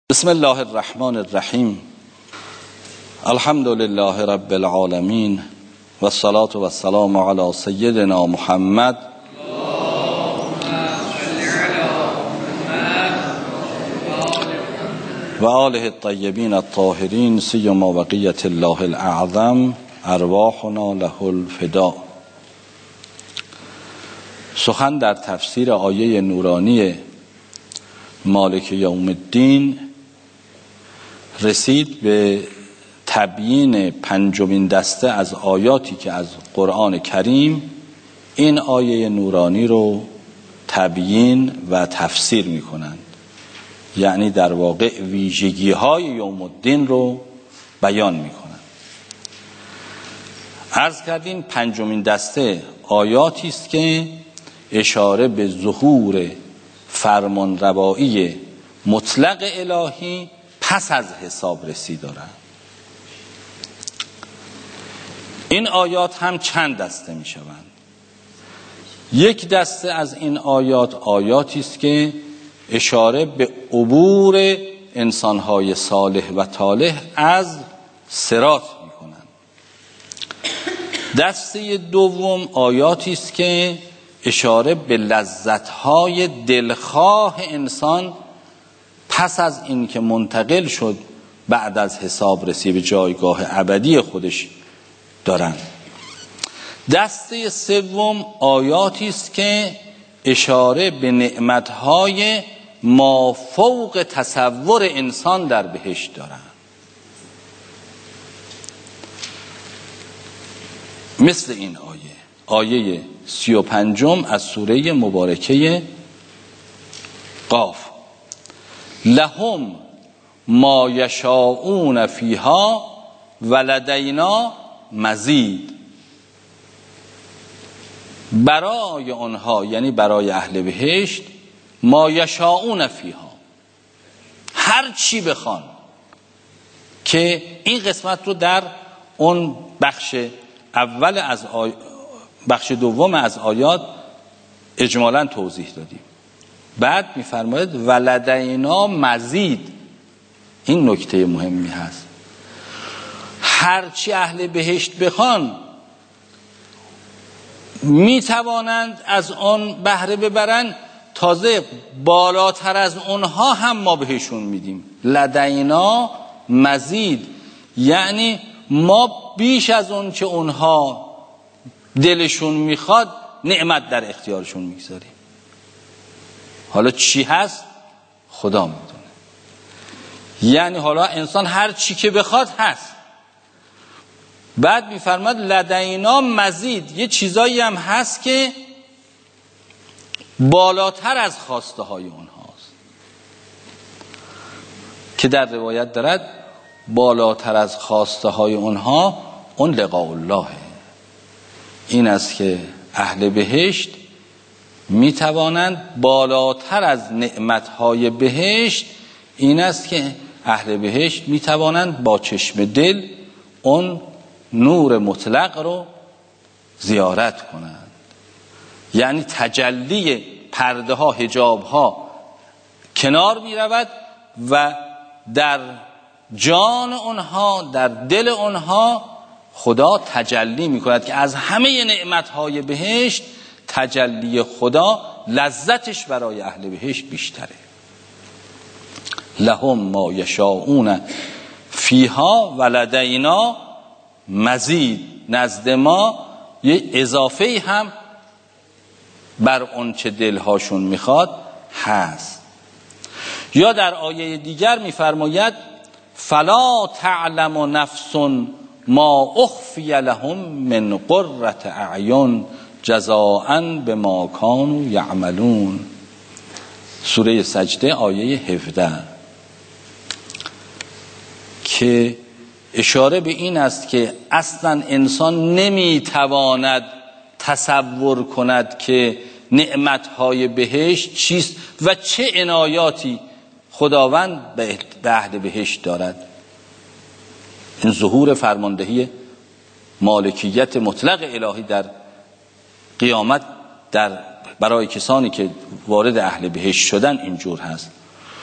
بسم الله الرحمن الرحیم. الحمد لله رب العالمین و الصلاة و السلام علی سیدنا محمد و آله الطیبین الطاهرین سیما بقیة الله الاعظم ارواحنا له الفداء. سخن در تفسیر آیه نورانی مالک یوم الدین رسید به تبیین پنجمین دسته از آیاتی که از قرآن کریم این آیه نورانی رو تبیین و تفسیر می کنند، یعنی در واقع ویژگی های یوم الدین رو بیان می کنند. عرض کردیم پنجمین دسته آیاتی است که اشاره به ظهور فرمانروایی مطلق الهی پس از حسابرسی دارند. این آیات هم چند دسته می شوند. یک دسته از این آیات آیاتی است که اشاره به عبور انسانهای صالح و طالح از صراط می کنند. دسته دوم آیاتی است که اشاره به لذتهای دلخواه انسان پس از این که منتقل شد بعد از حسابرسی به جایگاه ابدی خودش دارند. دسته سوم آیاتی است که اشاره به نعمتهای مافوق تصور انسان در بهشت دارند، مثل این آیه 35 از سوره مبارکه قاف: لهم ما یشاءون فیها ولدینا مزید. برای آنها، یعنی برای اهل بهشت، ما یشاءون فیها، هر چی بخوان، که این قسمت رو در اون بخش اول از بخش دوم از آیات اجمالاً توضیح دادیم. بعد می‌فرماید ولدینا مزید. این نکته مهمی هست، هرچی اهل بهشت بخوان میتوانند از آن بهره ببرند، تازه بالاتر از اونها هم ما بهشون میدیم. لدینا مزید یعنی ما بیش از اون که اونها دلشون میخواد نعمت در اختیارشون میگذاریم. حالا چی هست خدا میدونه، یعنی حالا انسان هر چی که بخواد هست. بعد میفرماد لدینا مزید، یه چیزایی هم هست که بالاتر از خواسته های اونهاست، که در روایت دارد بالاتر از خواسته های اونها اون لقاء الله. این است که اهل بهشت می توانند بالاتر از نعمتهای بهشت، این است که اهل بهشت می توانند با چشم دل اون نور مطلق رو زیارت کنند، یعنی تجلی پرده ها، حجاب ها کنار می رود و در جان اونها، در دل اونها خدا تجلی می کند که از همه نعمتهای بهشت تجلی خدا لذتش برای اهل بهشت بیشتره. لهم ما یشاءون فیها ولدینا مزید، نزد ما یه اضافه هم بر اون چه دلهاشون میخواد هست. یا در آیه دیگر میفرماید فلا تعلم نفس ما اخفی لهم من قرة اعین جزاء بما کانوا یعملون. سوره سجده آیه 17 که اشاره به این است که اصلا انسان نمیتواند تصور کند که نعمتهای بهشت چیست و چه عنایاتی خداوند به اهل بهشت دارد. این ظهور فرماندهی مالکیت مطلق الهی در قیامت برای کسانی که وارد اهل بهشت شدن اینجور هست.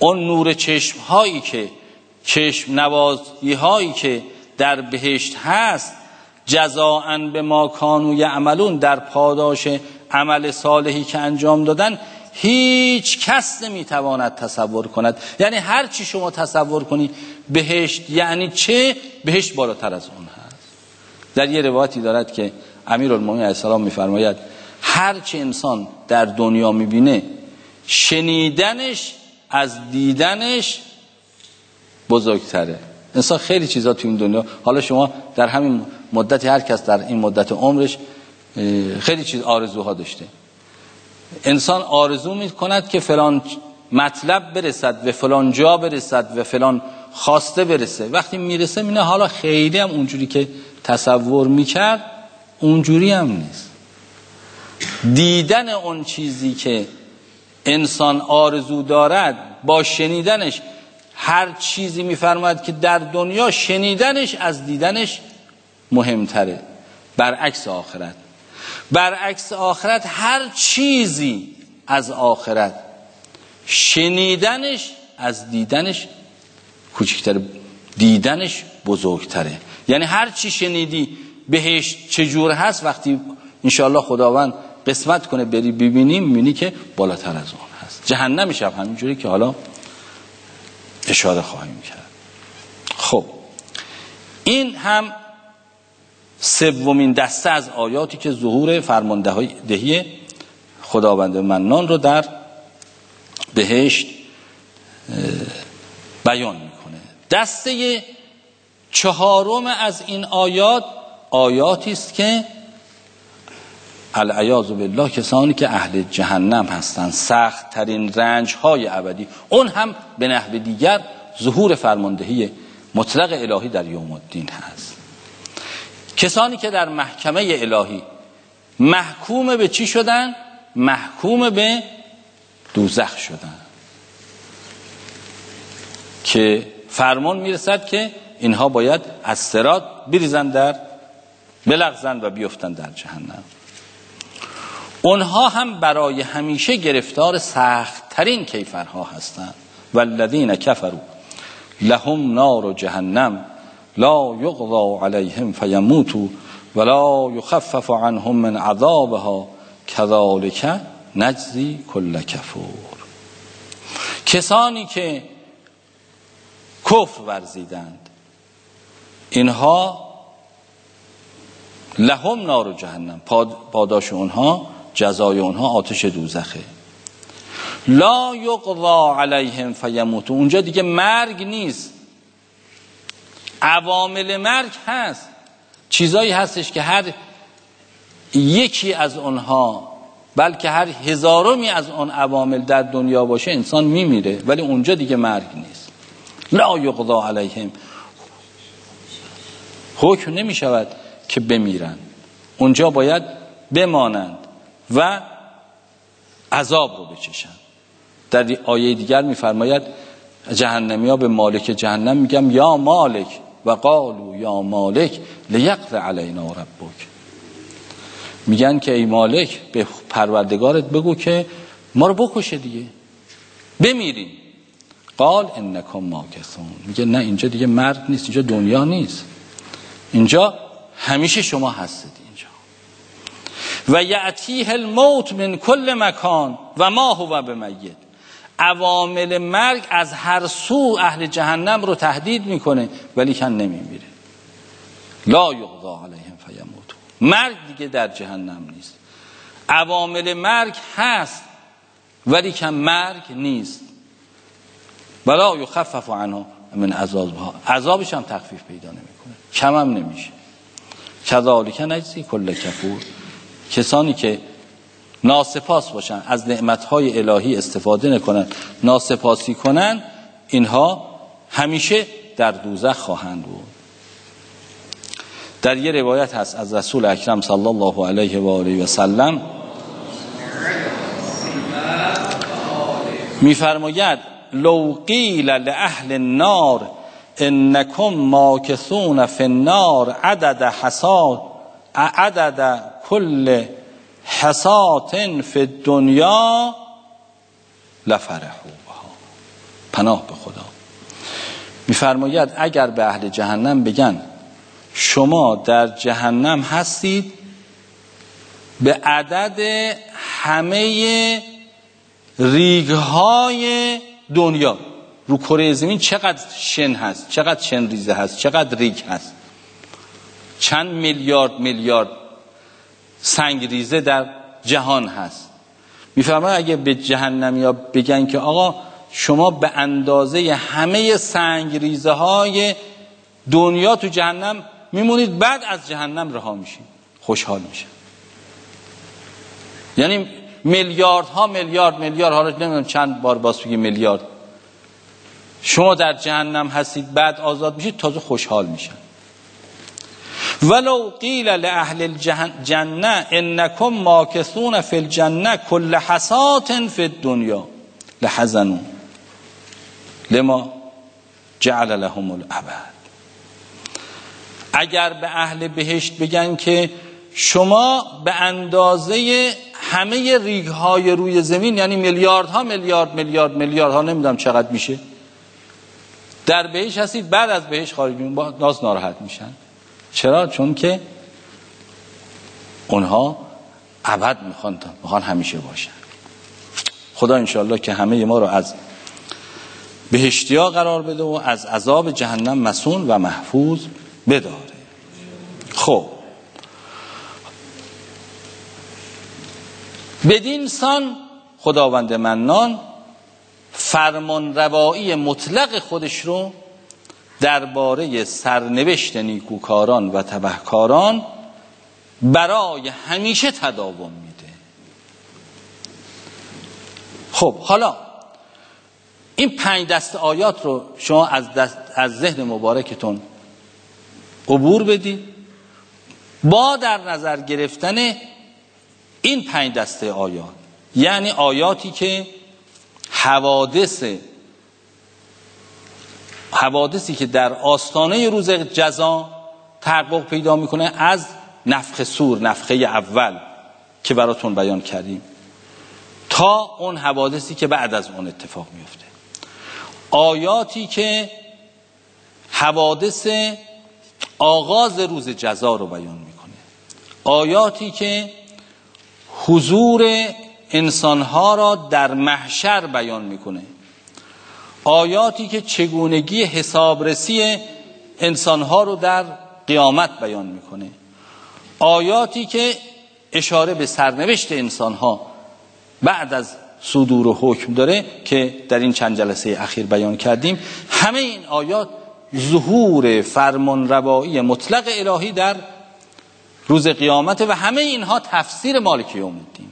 اون نور چشم هایی که چشم نوازی هایی که در بهشت هست، جزاء بما کانوا یعملون، در پاداش عمل صالحی که انجام دادن، هیچ کس نمیتواند تصور کند. یعنی هر چی شما تصور کنی بهشت یعنی چه، بهشت بالاتر از اون هست. در یه روایتی دارد که امیرالمومنین علیه السلام میفرماید هر چی انسان در دنیا میبینه شنیدنش از دیدنش بزرگتره. انسان خیلی چیزا تو این دنیا، حالا شما در همین مدتی، هر کس در این مدت عمرش خیلی چیز آرزوها داشته. انسان آرزو میکند که فلان مطلب برسد و فلان جا برسد و فلان خواسته برسه. وقتی میرسه میبینه حالا خیلی هم اونجوری که تصور میکرد اونجوری هم نیست. دیدن اون چیزی که انسان آرزو دارد با شنیدنش، هر چیزی میفرماید که در دنیا شنیدنش از دیدنش مهمتره. برعکس آخرت، برعکس آخرت هر چیزی از آخرت شنیدنش از دیدنش کوچکتره، دیدنش بزرگتره. یعنی هر چی شنیدی بهشت چجور هست، وقتی انشاءالله خداوند قسمت کنه بری ببینیم، میبینی که بالاتر از اون هست. جهنمش هم همینجوری که حالا اشاره خواهیم کرد. خب این هم سومین دسته از آیاتی که ظهور فرماندهی خداوند منان رو در بهشت بیان میکنه. دسته چهارم از این آیات آیاتی است که العیاذ بالله کسانی که اهل جهنم هستند، سخت ترین رنج های ابدی، اون هم به نحو دیگر ظهور فرماندهی مطلق الهی در یوم الدین هست. کسانی که در محکمه الهی محکوم به چی شدن؟ محکوم به دوزخ شدن، که فرمان میرسد که اینها باید از صراط بلغزند و بیفتند در جهنم. اونها هم برای همیشه گرفتار سخت ترین کیفرها هستند. والذین کفروا لهم نار جهنم لا یقضى علیهم فیموتوا ولا یخفف عنهم من عذابها کذالک نجزی کل کفور. کسانی که کفر ورزیدند اینها لهم نار جهنم، پاداش اونها، جزای اونها آتش دوزخه. لا یقضى علیهم فیموتوا، اونجا دیگه مرگ نیست، عوامل مرگ هست. چیزایی هستش که هر یکی از اونها، بلکه هر هزارمی از اون عوامل در دنیا باشه انسان میمیره، ولی اونجا دیگه مرگ نیست. لا یقضى علیهم، حکم نمی شود که بمیرن، اونجا باید بمانند و عذاب رو بچشن. در آیه دیگر میفرماید جهنمی ها به مالک جهنم میگم یا مالک و قالوا یا مالک لیقض علینا ربک، میگن که ای مالک به پروردگارت بگو که ما رو بکشه دیگه، بمیریم. قال انکم ماکثون، میگه نه اینجا دیگه مرگ نیست، اینجا دنیا نیست، اینجا همیشه شما هستید اینجا. و یأتیه الموت من کل مکان و ما هو بمیت، عوامل مرگ از هر سو اهل جهنم رو تهدید میکنه ولی کن نمیمیره. لا یقضى علیهم فیموتوا، مرگ دیگه در جهنم نیست، عوامل مرگ هست ولی کن مرگ نیست. ولا یخفف عنه من عذابها، عذابش هم تخفیف پیدا نمیکنه، کم هم نمیشه. کذالک نجزی کل کفور، کسانی که ناسپاس باشن، از نعمتهای الهی استفاده نکنن، ناسپاسی کنن، اینها همیشه در دوزخ خواهند بود. در یه روایت هست از رسول اکرم صلی الله علیه و آله و سلم میفرماید لو قیل لأهل النار انکم ماکثون فی النار عدد کل حسات فی الدنیا لفرحوا بها. پناه به خدا. میفرماید اگر به اهل جهنم بگن شما در جهنم هستید به عدد همه ریگ‌های دنیا، رو کره زمین چقدر شن هست، چقدر شن ریزه هست، چقدر ریگ هست، چند میلیارد سنگ ریزه در جهان هست. میفرماید اگه به جهنمیا بگن که آقا شما به اندازه همه سنگ ریزه های دنیا تو جهنم میمونید، بعد از جهنم رها میشین، خوشحال میشن. یعنی میلیاردها حالا نمیدونم چند بار باز بگی میلیارد، شما در جهنم هستید بعد آزاد میشید، تازه خوشحال میشن. ولو قیل لأهل الجنه انکم ماکثون فی الجنه کل حسات فی الدنیا لحزنوا لما جعل لهم الابد. اگر به اهل بهشت بگن که شما به اندازه همه ریگ‌های روی زمین، یعنی میلیاردها نمیدونم چقدر میشه، در بهشت هستید، بعد از بهشت خارج میشین، باز ناراحت میشن. چرا؟ چون که اونها ابد میخوان همیشه باشن. خدا انشاءالله که همه ما رو از بهشتیا قرار بده و از عذاب جهنم مصون و محفوظ بداره. خب بدین سان خداوند منان فرمان روایی مطلق خودش رو درباره سرنوشت نیکوکاران و تبهکاران برای همیشه تداوم میده. خب حالا این 5 دسته آیات رو شما از ذهن مبارکتون عبور بدید با در نظر گرفتن این 5 دسته آیات، یعنی آیاتی که حوادثی که در آستانه روز جزا تحقق پیدا میکنه، از نفخ صور، نفخه اول که براتون بیان کردیم، تا اون حوادثی که بعد از اون اتفاق میفته. آیاتی که حوادث آغاز روز جزا رو بیان میکنه، آیاتی که حضور انسانها را در محشر بیان میکنه، آیاتی که چگونگی حسابرسی انسانها رو در قیامت بیان میکنه، آیاتی که اشاره به سرنوشت انسانها بعد از صدور و حکم داره که در این چند جلسه اخیر بیان کردیم. همه این آیات ظهور فرمان روایی مطلق الهی در روز قیامت و همه اینها تفسیر مالک یوم الدین.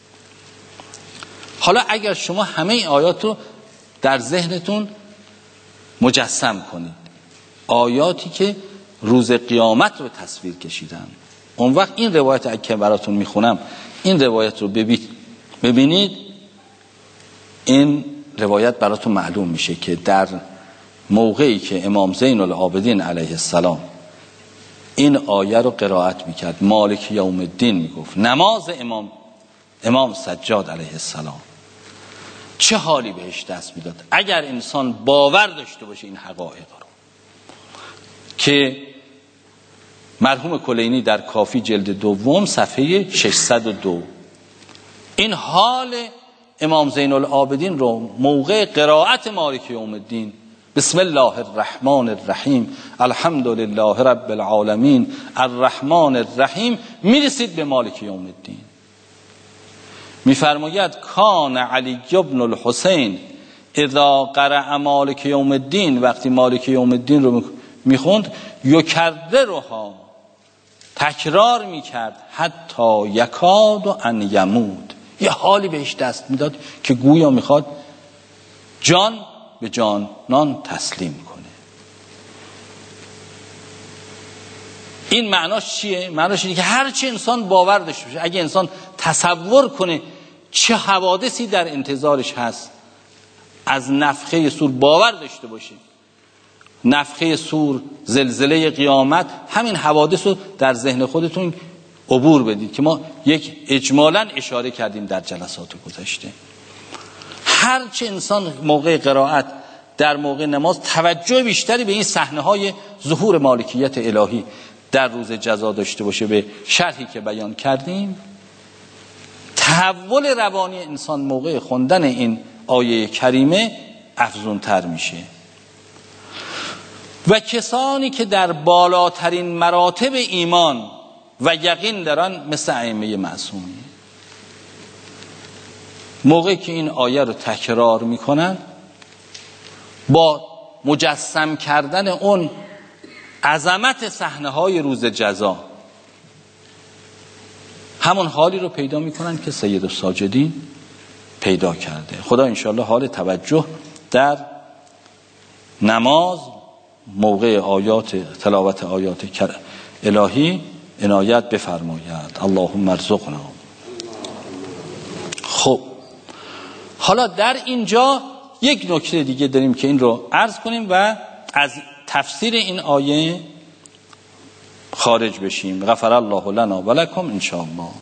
حالا اگر شما همه این آیات رو در ذهنتون مجسم کنید، آیاتی که روز قیامت رو تصویر کشیدن، اون وقت این روایت که براتون میخونم، این روایت رو ببینید، این روایت براتون معلوم میشه که در موقعی که امام زین العابدین علیه السلام این آیه رو قرائت میکرد، مالک یوم الدین میگفت، نماز امام سجاد علیه السلام، چه حالی بهش دست میداد اگر انسان باور داشته باشه این حقایق رو که مرحوم کلینی در کافی جلد دوم صفحه 602 این حال امام زین العابدین رو موقع قرائت مالک یوم الدین، بسم الله الرحمن الرحیم الحمد لله رب العالمین الرحمن الرحیم، میرسید به مالک یوم الدین. میفرماید کان علی بن الحسین اذا قرأ مالک یوم الدین، وقتی مالک یوم الدین رو میخوند، یکررها، تکرار میکرد، حتی یکاد ان یموت، یه حالی بهش دست میداد که گویا میخواد جان به جانان تسلیم کنه. این معناش چیه؟ معناش اینه که هرچی انسان باور داشته باشه، اگه انسان تصور کنه چه حوادثی در انتظارش هست، از نفخه صور باور داشته باشه، نفخه صور، زلزله قیامت، همین حوادث رو در ذهن خودتون عبور بدید که ما یک اجمالاً اشاره کردیم در جلسات گذشته. هرچه انسان موقع قرائت در موقع نماز توجه بیشتری به این صحنه‌های ظهور مالکیت الهی در روز جزا داشته باشه، به شرحی که بیان کردیم، تحول روانی انسان موقع خوندن این آیه کریمه افزونتر میشه. و کسانی که در بالاترین مراتب ایمان و یقین دارن مثل ائمه معصومین، موقعی که این آیه رو تکرار میکنن با مجسم کردن اون عظمت صحنه‌های روز جزا همون حالی رو پیدا میکنن که سید الساجدین پیدا کرده. خدا انشاءالله حال توجه در نماز موقع تلاوت آیات الهی عنایت بفرماید. اللهم ارزقنا. خب حالا در اینجا یک نکته دیگه داریم که این رو عرض کنیم و از تفسیر این آیه خارج بشیم. غفر الله لنا و لکم ان شاء الله.